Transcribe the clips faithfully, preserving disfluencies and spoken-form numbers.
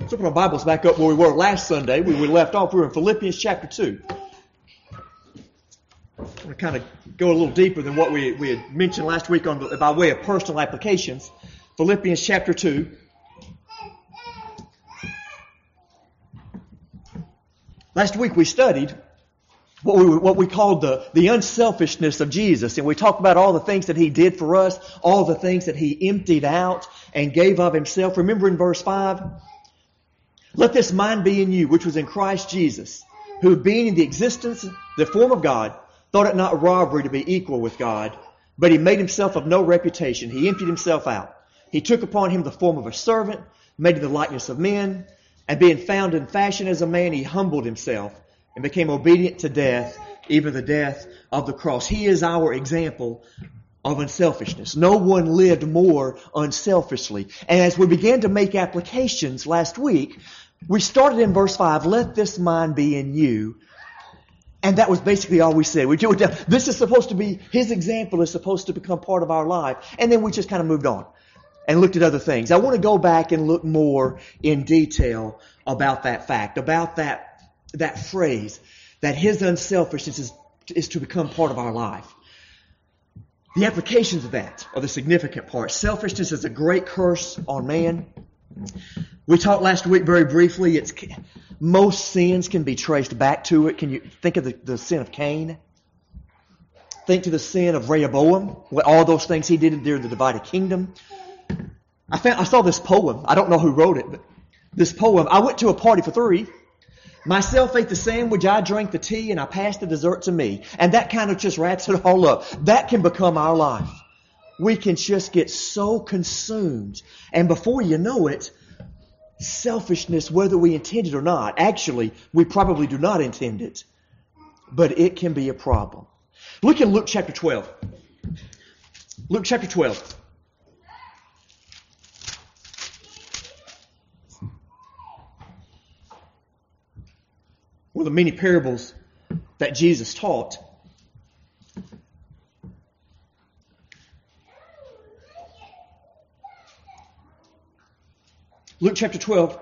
Let's open our Bibles back up where we were last Sunday. We, we left off. We were in Philippians chapter two. I'm going to kind of go a little deeper than what we, we had mentioned last week on the, by way of personal applications. Philippians chapter two. Last week we studied what we what we called the, the unselfishness of Jesus. And we talked about all the things that He did for us, all the things that He emptied out and gave of Himself. Remember in verse five? Let this mind be in you, which was in Christ Jesus, who being in the existence, the form of God, thought it not robbery to be equal with God, but He made Himself of no reputation. He emptied Himself out. He took upon Him the form of a servant, made in the likeness of men, and being found in fashion as a man, He humbled Himself and became obedient to death, even the death of the cross. He is our example of unselfishness. No one lived more unselfishly. And as we began to make applications last week, we started in verse five, let this mind be in you. And that was basically all we said. We, this is supposed to be, His example is supposed to become part of our life. And then we just kind of moved on and looked at other things. I want to go back and look more in detail about that fact, about that, that phrase, that His unselfishness is, is to become part of our life. The applications of that are the significant part. Selfishness is a great curse on man. We talked last week very briefly. It's most sins can be traced back to it. Can you think of the, the sin of Cain? Think to the sin of Rehoboam, what all those things he did during the divided kingdom. I found I saw this poem. I don't know who wrote it, but this poem. I went to a party for three. Myself ate the sandwich, I drank the tea, and I passed the dessert to me. And that kind of just wraps it all up. That can become our life. We can just get so consumed. And before you know it, selfishness, whether we intend it or not, actually, we probably do not intend it, but it can be a problem. Look in Luke chapter twelve. Luke chapter twelve. One of the many parables that Jesus taught. Luke chapter twelve,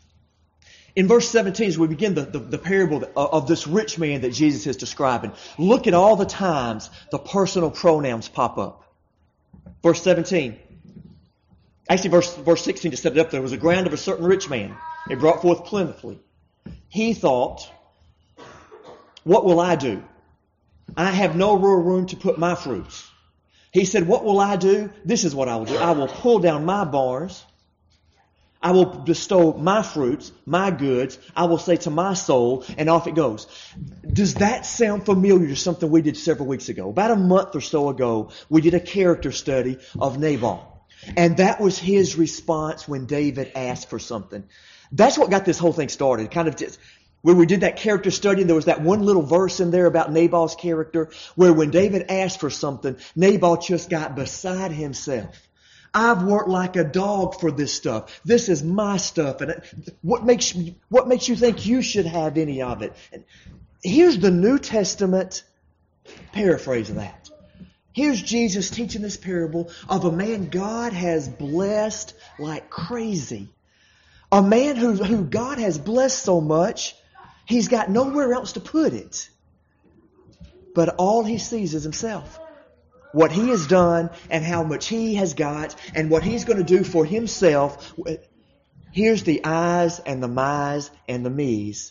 in verse seventeen, as we begin the, the, the parable of this rich man that Jesus is describing, look at all the times the personal pronouns pop up. Verse seventeen. Actually, verse, verse sixteen to set it up, there was a ground of a certain rich man. It brought forth plentifully. He thought, what will I do? I have no real room to put my fruits. He said, what will I do? This is what I will do. I will pull down my bars. I will bestow my fruits, my goods. I will say to my soul, and off it goes. Does that sound familiar to something we did several weeks ago? About a month or so ago, we did a character study of Nabal. And that was his response when David asked for something. That's what got this whole thing started. Kind of just, when we did that character study, there was that one little verse in there about Nabal's character, where when David asked for something, Nabal just got beside himself. I've worked like a dog for this stuff. This is my stuff. And what makes you, what makes you think you should have any of it? And here's the New Testament paraphrase of that. Here's Jesus teaching this parable of a man God has blessed like crazy. A man who, who God has blessed so much, he's got nowhere else to put it. But all he sees is himself. What he has done and how much he has got and what he's going to do for himself. Here's the I's and the my's and the me's.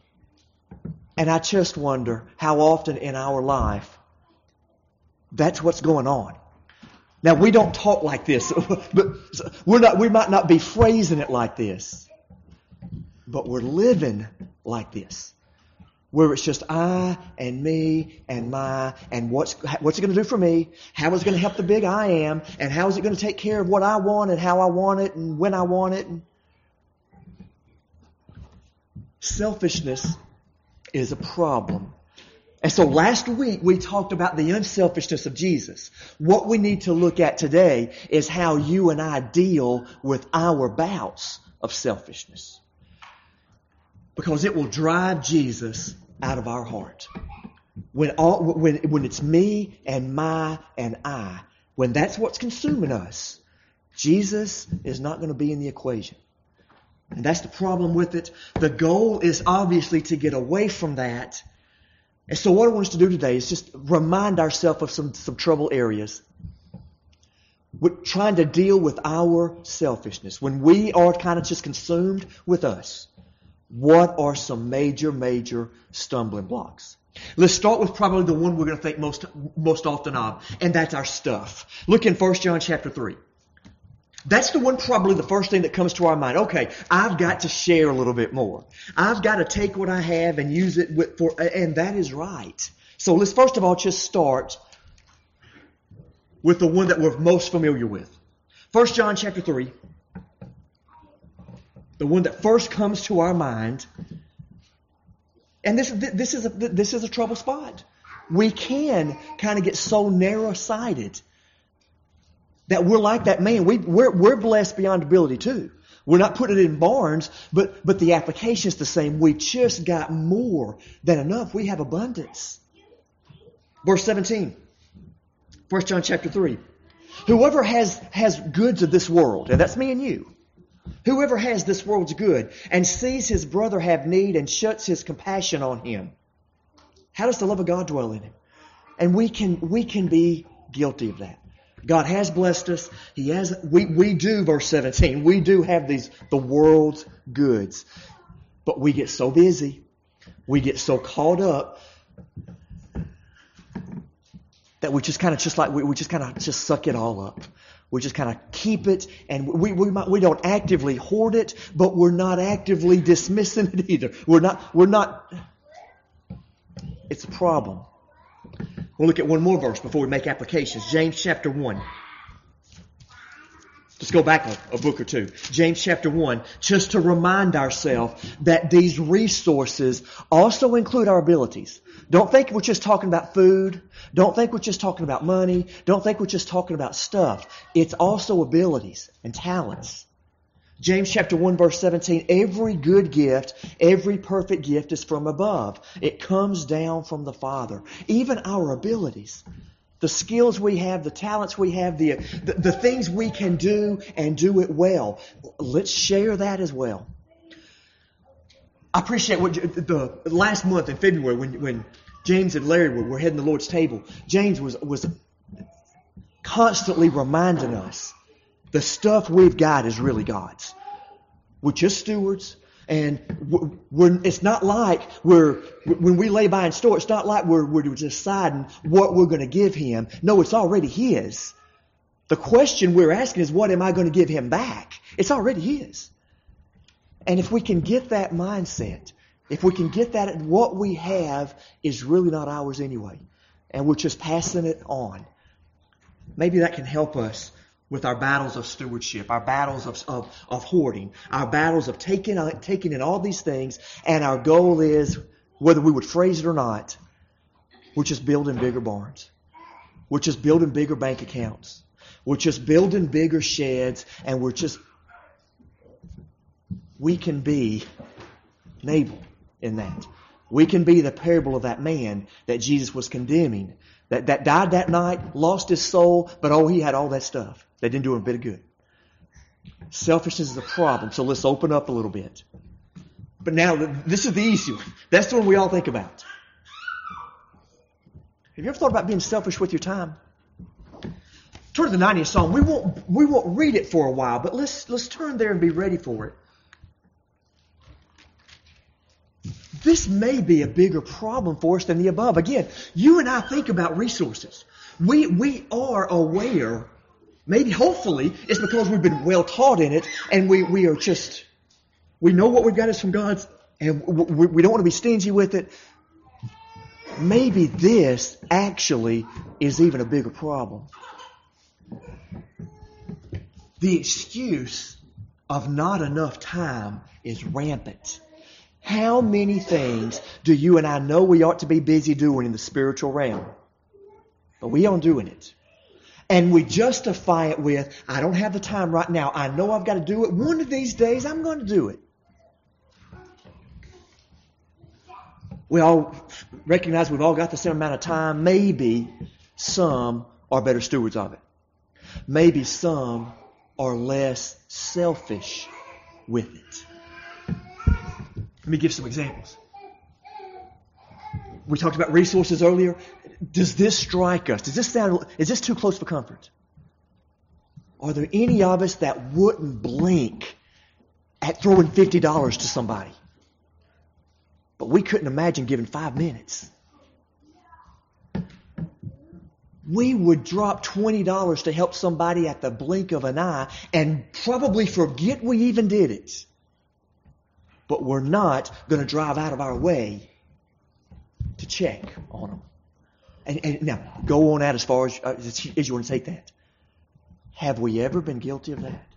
And I just wonder how often in our life that's what's going on. Now, we don't talk like this, but we're not, we might not be phrasing it like this, but we're living like this. Where it's just I and me and my and what's what's it going to do for me? How is it going to help the big I am? And how is it going to take care of what I want and how I want it and when I want it? And selfishness is a problem. And so last week we talked about the unselfishness of Jesus. What we need to look at today is how you and I deal with our bouts of selfishness. Because it will drive Jesus out of our heart. When all, when, when it's me and my and I, when that's what's consuming us, Jesus is not going to be in the equation. And that's the problem with it. The goal is obviously to get away from that. And so what I want us to do today is just remind ourselves of some, some trouble areas. We're trying to deal with our selfishness. When we are kind of just consumed with us, what are some major, major stumbling blocks? Let's start with probably the one we're going to think most, most often of, and that's our stuff. Look in First John chapter three. That's the one probably the first thing that comes to our mind. Okay, I've got to share a little bit more. I've got to take what I have and use it with, for, and that is right. So let's first of all just start with the one that we're most familiar with. First John chapter three. The one that first comes to our mind. And this, this, is a, this is a trouble spot. We can kind of get so narrow-sighted that we're like that man. We, we're, we're blessed beyond ability too. We're not putting it in barns, but, but the application is the same. We just got more than enough. We have abundance. Verse seventeen. First John chapter three. Whoever has, has goods of this world, and that's me and you. Whoever has this world's good and sees his brother have need and shuts his compassion on him. How does the love of God dwell in him? And we can, we can be guilty of that. God has blessed us. He has, we, we do, verse seventeen, we do have these, the world's goods. But we get so busy. We get so caught up that we just kind of just like, we, we just kind of just suck it all up. We just kind of keep it, and we we might, we don't actively hoard it, but we're not actively dismissing it either. We're not we're not. It's a problem. We'll look at one more verse before we make applications. James chapter one. Let's go back a, a book or two. James chapter one, just to remind ourselves that these resources also include our abilities. Don't think we're just talking about food. Don't think we're just talking about money. Don't think we're just talking about stuff. It's also abilities and talents. James chapter one verse seventeen, every good gift, every perfect gift is from above. It comes down from the Father. Even our abilities, the skills we have, the talents we have, the, the, the things we can do and do it well. Let's share that as well. I appreciate what the last month in February when when James and Larry were, were heading the Lord's table. James was was constantly reminding us the stuff we've got is really God's. We're just stewards, and we're, we're, it's not like we're when we lay by and store. It's not like we're we're deciding what we're going to give Him. No, it's already His. The question we're asking is, what am I going to give Him back? It's already His. And if we can get that mindset, if we can get that, what we have is really not ours anyway. And we're just passing it on. Maybe that can help us with our battles of stewardship, our battles of, of, of hoarding, our battles of taking, taking in all these things. And our goal is, whether we would phrase it or not, we're just building bigger barns. We're just building bigger bank accounts. We're just building bigger sheds, and we're just... We can be Nabal in that. We can be the parable of that man that Jesus was condemning, that, that died that night, lost his soul, but oh, he had all that stuff. That didn't do him a bit of good. Selfishness is a problem, so let's open up a little bit. But now, this is the easy one. That's the one we all think about. Have you ever thought about being selfish with your time? Turn to the ninetieth Psalm. We won't, we won't read it for a while, but let's, let's turn there and be ready for it. This may be a bigger problem for us than the above. Again, you and I think about resources. We we are aware, maybe hopefully it's because we've been well taught in it, and we, we are just, we know what we've got is from God's, and we, we don't want to be stingy with it. Maybe this actually is even a bigger problem. The excuse of not enough time is rampant. How many things do you and I know we ought to be busy doing in the spiritual realm? But we aren't doing it. And we justify it with, I don't have the time right now. I know I've got to do it. One of these days I'm going to do it. We all recognize we've all got the same amount of time. Maybe some are better stewards of it. Maybe some are less selfish with it. Let me give some examples. We talked about resources earlier. Does this strike us? Does this sound, is this too close for comfort? Are there any of us that wouldn't blink at throwing fifty dollars to somebody? But we couldn't imagine giving five minutes. We would drop twenty dollars to help somebody at the blink of an eye and probably forget we even did it. But we're not going to drive out of our way to check on them. And, and now, go on out as far as, uh, as you want to take that. Have we ever been guilty of that?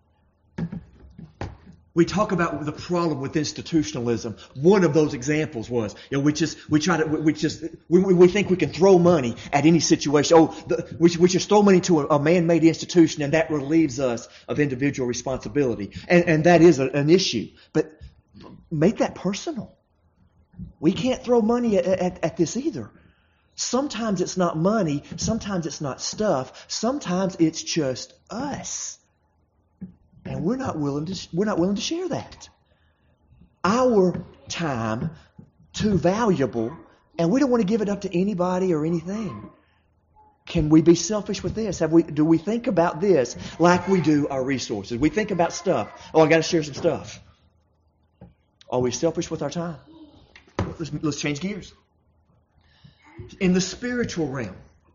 We talk about the problem with institutionalism. One of those examples was, you know, we just, we try to, we just, we, we think we can throw money at any situation. Oh, the, we, we just throw money to a, a man-made institution and that relieves us of individual responsibility. And, and that is a, an issue. But make that personal. We can't throw money at, at, at this either. Sometimes it's not money. Sometimes it's not stuff. Sometimes it's just us. And we're not willing to, we're not willing to share that. Our time, too valuable, and we don't want to give it up to anybody or anything. Can we be selfish with this? Have we, do we think about this like we do our resources? We think about stuff. Oh, I got to share some stuff. Are we selfish with our time? Let's, let's change gears. In the spiritual realm,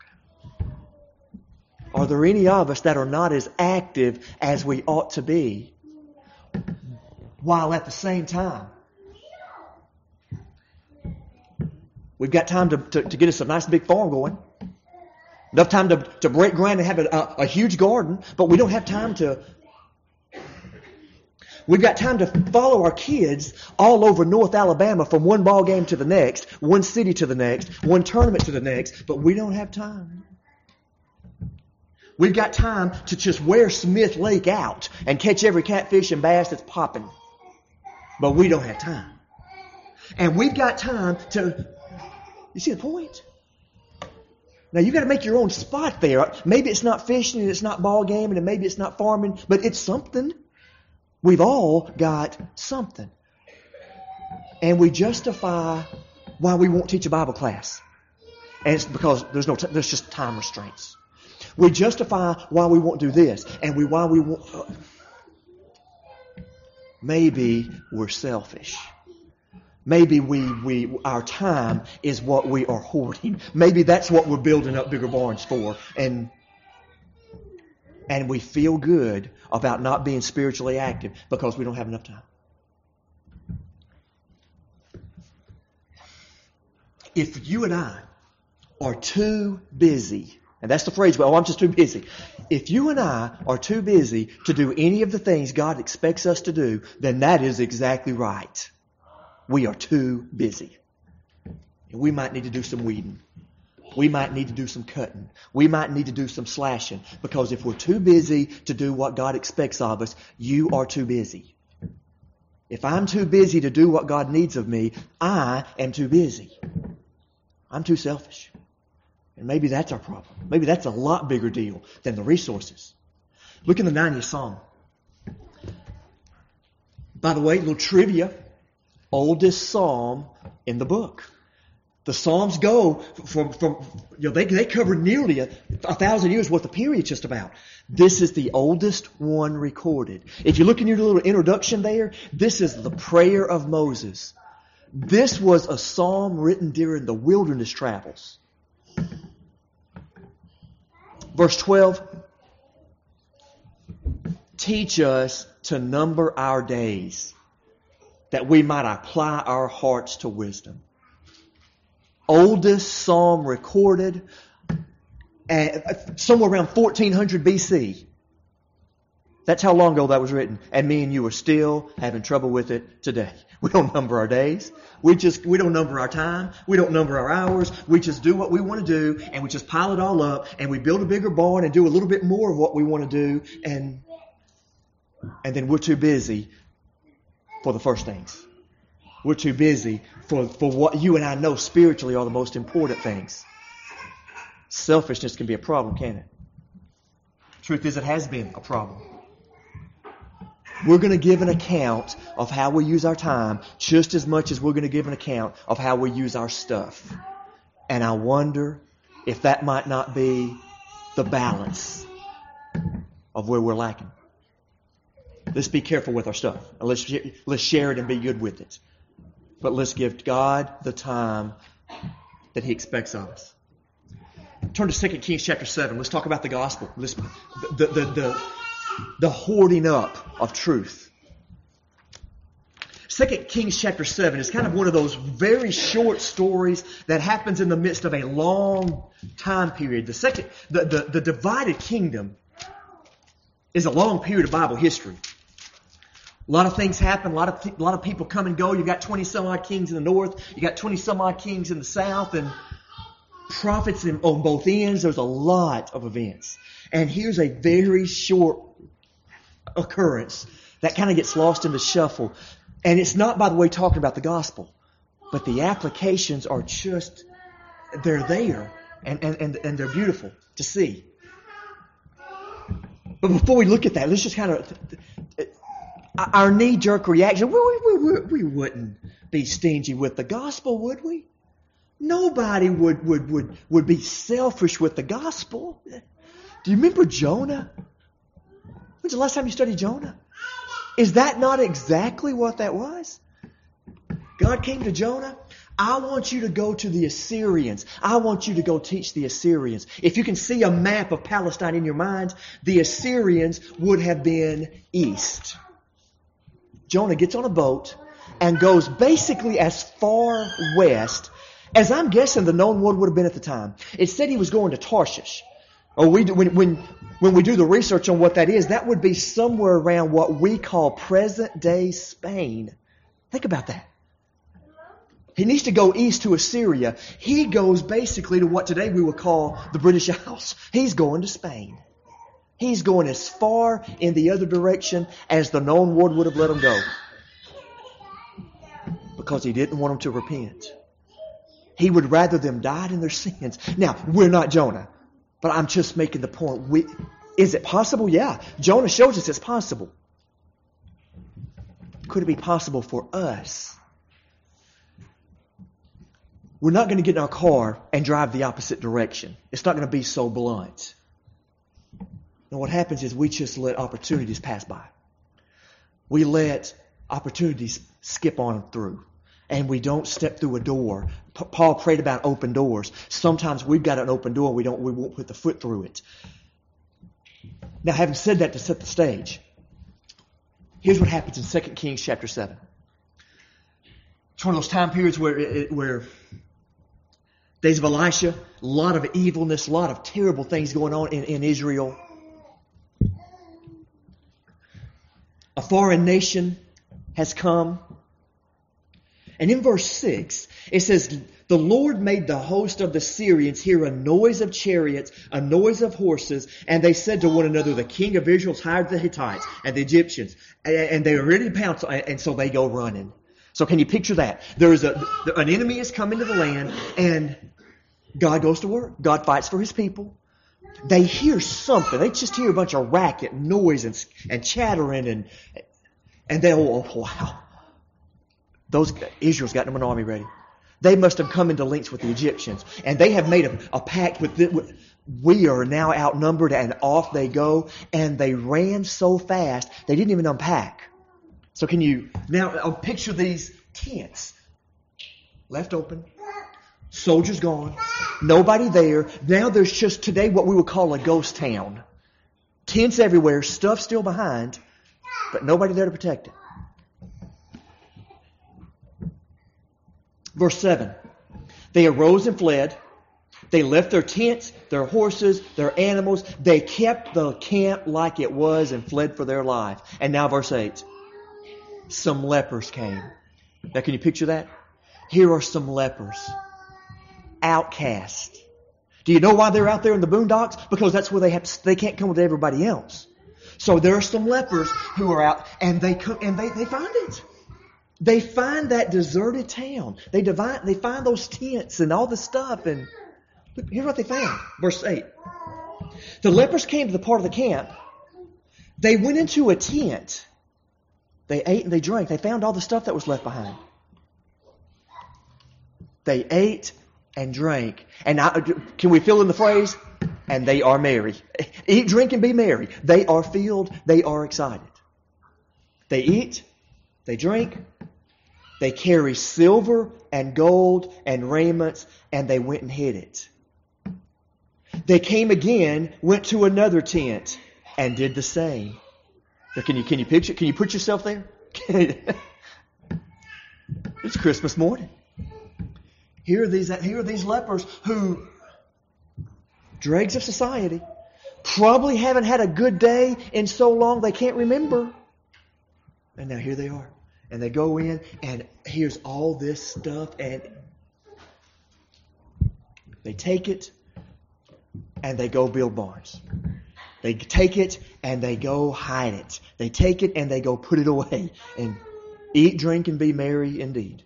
are there any of us that are not as active as we ought to be, while at the same time we've got time to, to, to get us a nice big farm going, enough time to, to break ground and have a, a, a huge garden, but we don't have time to We've got time to follow our kids all over North Alabama from one ball game to the next, one city to the next, one tournament to the next, but we don't have time. We've got time to just wear Smith Lake out and catch every catfish and bass that's popping, but we don't have time. And we've got time to, you see the point? Now you've got to make your own spot there. Maybe it's not fishing and it's not ball gaming and maybe it's not farming, but it's something. We've all got something. And we justify why we won't teach a Bible class. And it's because there's no, t- there's just time restraints. We justify why we won't do this. And we, why we won't, uh, maybe we're selfish. Maybe we, we, our time is what we are hoarding. Maybe that's what we're building up bigger barns for. And, and we feel good about not being spiritually active because we don't have enough time. If you and I are too busy, and that's the phrase, well, I'm just too busy. If you and I are too busy to do any of the things God expects us to do, then that is exactly right. We are too busy. And we might need to do some weeding. We might need to do some cutting. We might need to do some slashing. Because if we're too busy to do what God expects of us, you are too busy. If I'm too busy to do what God needs of me, I am too busy. I'm too selfish. And maybe that's our problem. Maybe that's a lot bigger deal than the resources. Look in the ninetieth Psalm. By the way, little trivia. Oldest Psalm in the book. The Psalms go from, from you know, they, they cover nearly a, a thousand years worth of period just about. This is the oldest one recorded. If you look in your little introduction there, this is the prayer of Moses. This was a psalm written during the wilderness travels. Verse twelve, teach us to number our days, that we might apply our hearts to wisdom. Oldest psalm recorded, uh, somewhere around fourteen hundred B C. That's how long ago that was written. And me and you are still having trouble with it today. We don't number our days. We just, we don't number our time. We don't number our hours. We just do what we want to do and we just pile it all up and we build a bigger barn and do a little bit more of what we want to do and, and then we're too busy for the first things. We're too busy for, for what you and I know spiritually are the most important things. Selfishness can be a problem, can't it? Truth is, it has been a problem. We're going to give an account of how we use our time just as much as we're going to give an account of how we use our stuff. And I wonder if that might not be the balance of where we're lacking. Let's be careful with our stuff. Let's, let's share it and be good with it. But let's give God the time that He expects of us. Turn to Second Kings chapter seven. Let's talk about the gospel. Let's, the, the, the, the hoarding up of truth. Second Kings chapter seven is kind of one of those very short stories that happens in the midst of a long time period. The second, the, the, the divided kingdom is a long period of Bible history. A lot of things happen. A lot of a lot of people come and go. You've got twenty some odd kings in the north. You got twenty some odd kings in the south, and prophets in, on both ends. There's a lot of events, and here's a very short occurrence that kind of gets lost in the shuffle. And it's not, by the way, talking about the gospel, but the applications are just, they're there, and, and, and, and they're beautiful to see. But before we look at that, let's just kind of, our knee-jerk reaction, we, we, we, we wouldn't be stingy with the gospel, would we? Nobody would, would, would, would be selfish with the gospel. Do you remember Jonah? When's the last time you studied Jonah? Is that not exactly what that was? God came to Jonah. I want you to go to the Assyrians. I want you to go teach the Assyrians. If you can see a map of Palestine in your mind, the Assyrians would have been east. Jonah gets on a boat and goes basically as far west as I'm guessing the known world would have been at the time. It said he was going to Tarshish. Or we do, when, when, when we do the research on what that is, that would be somewhere around what we call present-day Spain. Think about that. He needs to go east to Assyria. He goes basically to what today we would call the British Isles. He's going to Spain. He's going as far in the other direction as the known world would have let him go. Because he didn't want them to repent. He would rather them died in their sins. Now, we're not Jonah. But I'm just making the point. We, is it possible? Yeah. Jonah shows us it's possible. Could it be possible for us? We're not going to get in our car and drive the opposite direction. It's not going to be so blunt. And what happens is we just let opportunities pass by. We let opportunities skip on through. And we don't step through a door. P- Paul prayed about open doors. Sometimes we've got an open door, we don't, we won't put the foot through it. Now, having said that to set the stage, here's what happens in Second Kings chapter seven. It's one of those time periods where, it, where days of Elisha, a lot of evilness, a lot of terrible things going on in, in Israel. A foreign nation has come. And in verse six, it says, the Lord made the host of the Syrians hear a noise of chariots, a noise of horses, and they said to one another, the king of Israel hired the Hittites and the Egyptians, and they are ready to pounce, and so they go running. So can you picture that? There is a, an enemy has come into the land, and God goes to work. God fights for His people. They hear something. They just hear a bunch of racket, noise, and, and chattering, and, and they, oh, wow. Those Israel's got them an army ready. They must have come into links with the Egyptians. And they have made a, a pact with, the, with, we are now outnumbered, and off they go. And they ran so fast, they didn't even unpack. So can you, now I'll picture these tents. Left open. Soldiers gone. Nobody there. Now there's just today what we would call a ghost town. Tents everywhere, stuff still behind, but nobody there to protect it. Verse seven, they arose and fled. They left their tents, their horses, their animals. They kept the camp like it was and fled for their life. And now verse eight, some lepers came. Now can you picture that? Here are some lepers. Outcast. Do you know why they're out there in the boondocks? Because that's where they have to, they can't come with everybody else. So there are some lepers who are out, and they come and they, they find it. They find that deserted town. They divide, they find those tents and all the stuff. And look, here's what they found. Verse eight. The lepers came to the part of the camp. They went into a tent They ate and they drank. They found all the stuff that was left behind. They ate and drank. And I, can we fill in the phrase? And they are merry. Eat, drink, and be merry. They are filled. They are excited. They eat. They drink. They carry silver and gold and raiments, and they went and hid it. They came again, went to another tent, and did the same. Now, can you can you picture? Can you put yourself there? It's Christmas morning. Here are these here are these lepers who, dregs of society, probably haven't had a good day in so long they can't remember. And now here they are. And they go in, and here's all this stuff, and they take it, and they go build barns. They take it, and they go hide it. They take it, and they go put it away, and eat, drink, and be merry indeed.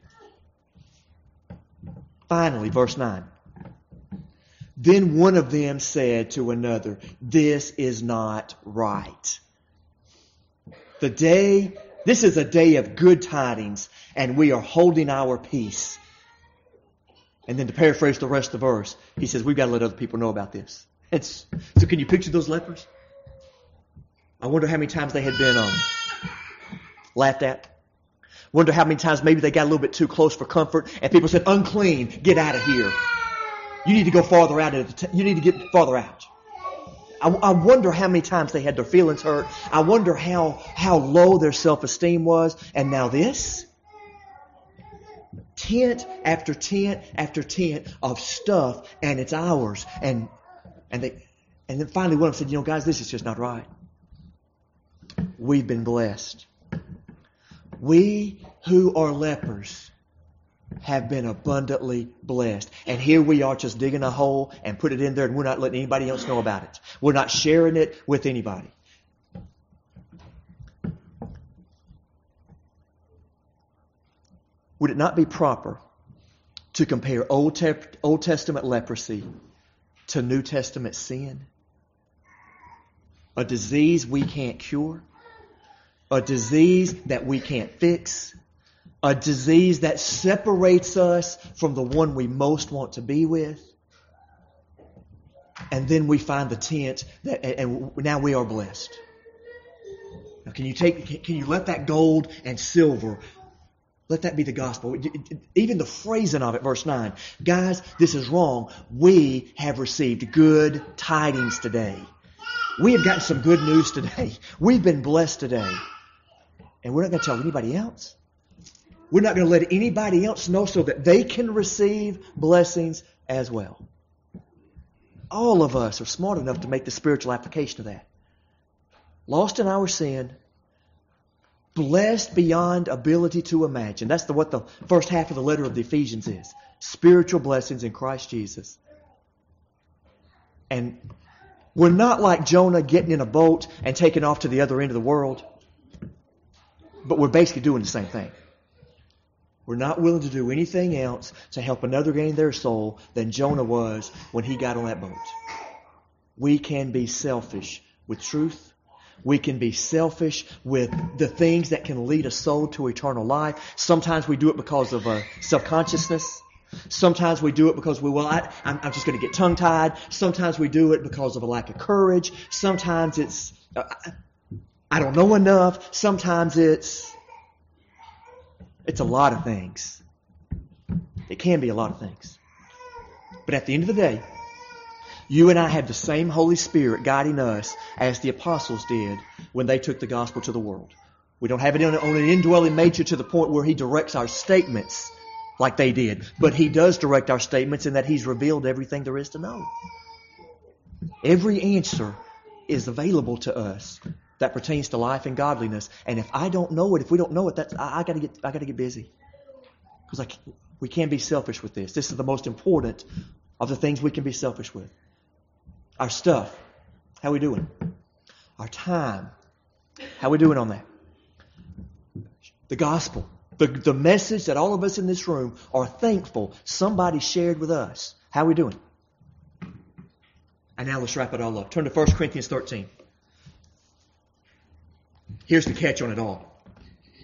Finally, verse nine. Then one of them said to another, "This is not right. The day, this is a day of good tidings, and we are holding our peace." And then to paraphrase the rest of the verse, he says, we've got to let other people know about this. It's, so can you picture those lepers? I wonder how many times they had been um, laughed at. Wonder how many times maybe they got a little bit too close for comfort, and people said, "Unclean, get out of here. You need to go farther out. Of the t- you need to get farther out." I, I wonder how many times they had their feelings hurt. I wonder how how low their self-esteem was. And now this, tent after tent after tent of stuff, and it's ours. And and they and then finally one of them said, "You know, guys, this is just not right. We've been blessed. We who are lepers have been abundantly blessed." And here we are just digging a hole and put it in there, and we're not letting anybody else know about it. We're not sharing it with anybody. Would it not be proper to compare Old, Te- Old Testament leprosy to New Testament sin? A disease we can't cure. A disease that we can't fix. A disease that separates us from the one we most want to be with. And then we find the tent that, and now we are blessed. Now, can you take, can you let that gold and silver, let that be the gospel? Even the phrasing of it, verse nine. Guys, this is wrong. We have received good tidings today. We have gotten some good news today. We've been blessed today. And we're not going to tell anybody else. We're not going to let anybody else know so that they can receive blessings as well. All of us are smart enough to make the spiritual application of that. Lost in our sin, blessed beyond ability to imagine. That's the, what the first half of the letter of the Ephesians is. Spiritual blessings in Christ Jesus. And we're not like Jonah getting in a boat and taking off to the other end of the world. But we're basically doing the same thing. We're not willing to do anything else to help another gain their soul than Jonah was when he got on that boat. We can be selfish with truth. We can be selfish with the things that can lead a soul to eternal life. Sometimes we do it because of uh, self-consciousness. Sometimes we do it because we, well, I, I'm, I'm just going to get tongue-tied. Sometimes we do it because of a lack of courage. Sometimes it's, uh, I don't know enough. Sometimes it's, it's a lot of things. It can be a lot of things. But at the end of the day, you and I have the same Holy Spirit guiding us as the apostles did when they took the gospel to the world. We don't have it on an indwelling nature to the point where He directs our statements like they did. But He does direct our statements in that He's revealed everything there is to know. Every answer is available to us that pertains to life and godliness. And if I don't know it, if we don't know it, that's I, I got to get I got to get busy, because I we can't be selfish with this. This is the most important of the things we can be selfish with. Our stuff, how we doing? Our time, how we doing on that? The gospel, the the message that all of us in this room are thankful somebody shared with us. How we doing? And now let's wrap it all up. Turn to First Corinthians thirteen. Here's the catch on it all.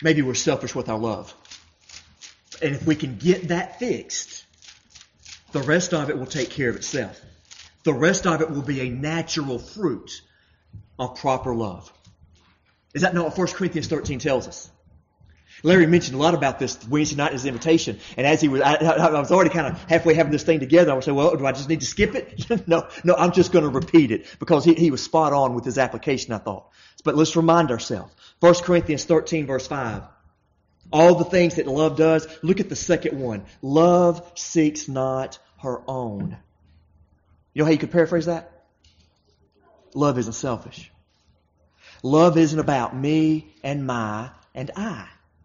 maybe we're selfish with our love. And if we can get that fixed, the rest of it will take care of itself. The rest of it will be a natural fruit of proper love. Is that not what First Corinthians thirteen tells us? Larry mentioned a lot about this Wednesday night in his invitation. And as he was, I, I was already kind of halfway having this thing together. I would say, well, do I just need to skip it? no, no, I'm just going to repeat it because he, he was spot on with his application, I thought. But let's remind ourselves. First Corinthians thirteen, verse five. All the things that love does. Look at the second one. Love seeks not her own. You know how you could paraphrase that? Love isn't selfish. Love isn't about me and my and I.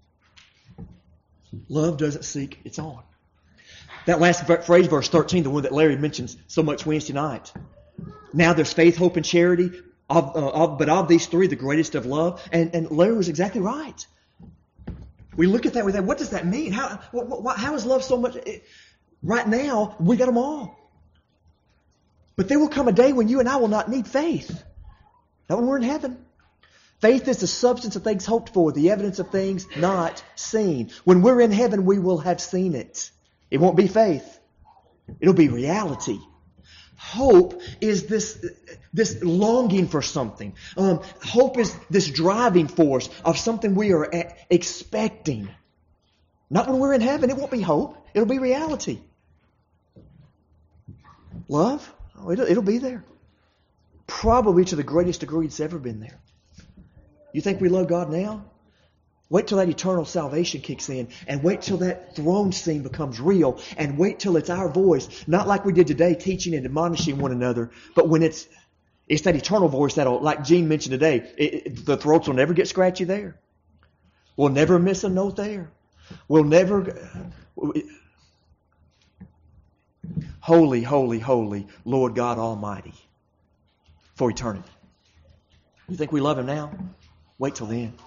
Love doesn't seek its own. That last phrase, verse thirteen, the one that Larry mentions so much Wednesday night. Now there's faith, hope, and charity. Of, uh, of, but of these three, the greatest of love. And, and Larry was exactly right. We look at that, we say, what does that mean? How, what, what, how is love so much? It, right now, we got them all. But there will come a day when you and I will not need faith. Not when we're in heaven. Faith is the substance of things hoped for, the evidence of things not seen. When we're in heaven, we will have seen it. It won't be faith. It'll be reality. Hope is this, this longing for something. Um, hope is this driving force of something we are a- expecting. Not when we're in heaven. It won't be hope. It'll be reality. Love? Oh, it'll, it'll be there. Probably to the greatest degree it's ever been there. You think we love God now? Wait till that eternal salvation kicks in, and wait till that throne scene becomes real, and wait till it's our voice, not like we did today, teaching and admonishing one another, but when it's it's that eternal voice that'll, like Gene mentioned today, it, it, the throats will never get scratchy there. We'll never miss a note there. We'll never... Holy, holy, holy, Lord God Almighty, for eternity. You think we love Him now? Wait till then.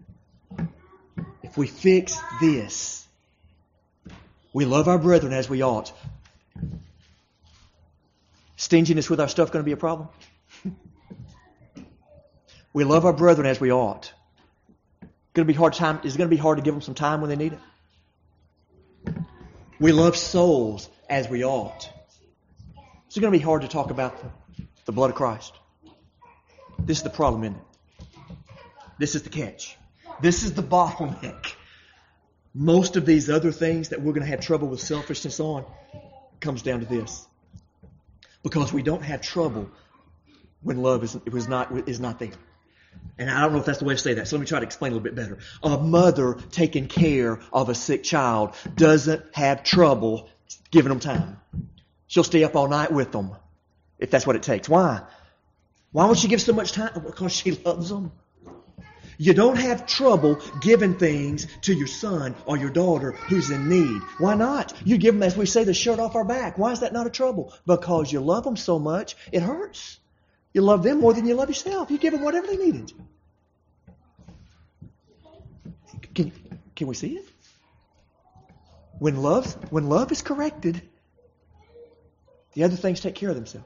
If we fix this, we love our brethren as we ought. Stinginess with our stuff going to be a problem? We love our brethren as we ought. Going to be hard time. Is it going to be hard to give them some time when they need it? We love souls as we ought. It's going to be hard to talk about the blood of Christ. This is the problem, isn't it? This is the catch. This is the bottleneck. Most of these other things that we're going to have trouble with selfishness on comes down to this. Because we don't have trouble when love is, is, not, is not there. And I don't know if that's the way to say that, so let me try to explain a little bit better. A mother taking care of a sick child doesn't have trouble giving them time. She'll stay up all night with them, if that's what it takes. Why? Why would she give so much time? Because she loves them. You don't have trouble giving things to your son or your daughter who's in need. Why not? You give them, as we say, the shirt off our back. Why is that not a trouble? Because you love them so much, it hurts. You love them more than you love yourself. You give them whatever they needed. Can, can we see it? When love, when love is corrected, the other things take care of themselves.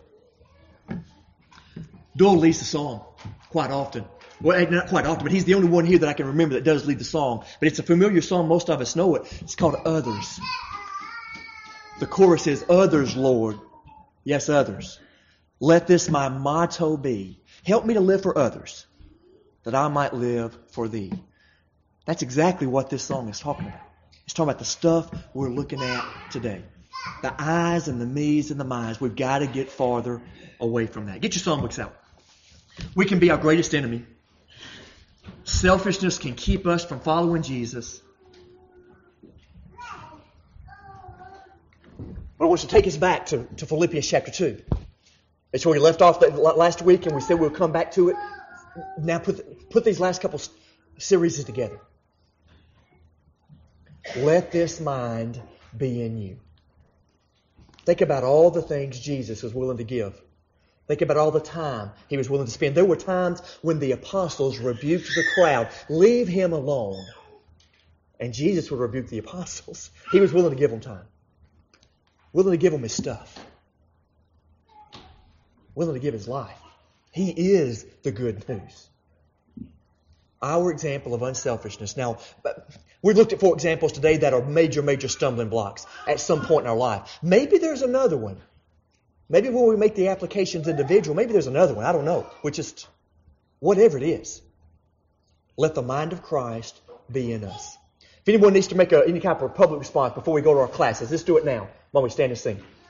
Doyle leads the song quite often. Well, not quite often, but he's the only one here that I can remember that does lead the song. But it's a familiar song. Most of us know it. It's called Others. The chorus is, Others, Lord. Yes, others. Let this my motto be. Help me to live for others, that I might live for Thee. That's exactly what this song is talking about. It's talking about the stuff we're looking at today. The I's and the me's and the my's. We've got to get farther away from that. Get your songbooks out. We can be our greatest enemy. Selfishness can keep us from following Jesus. But I want to take us back to, to Philippians chapter two. It's where we left off last week, and we said we'll come back to it. Now put, put these last couple series together. Let this mind be in you. Think about all the things Jesus was willing to give. Think about all the time He was willing to spend. There were times when the apostles rebuked the crowd. Leave Him alone. And Jesus would rebuke the apostles. He was willing to give them time. Willing to give them His stuff. Willing to give His life. He is the good news. Our example of unselfishness. Now, we looked at four examples today that are major, major stumbling blocks at some point in our life. Maybe there's another one. Maybe when we make the applications individual, maybe there's another one. I don't know. Which is, whatever it is, let the mind of Christ be in us. If anyone needs to make a, any kind of public response before we go to our classes, let's do it now while we stand and sing.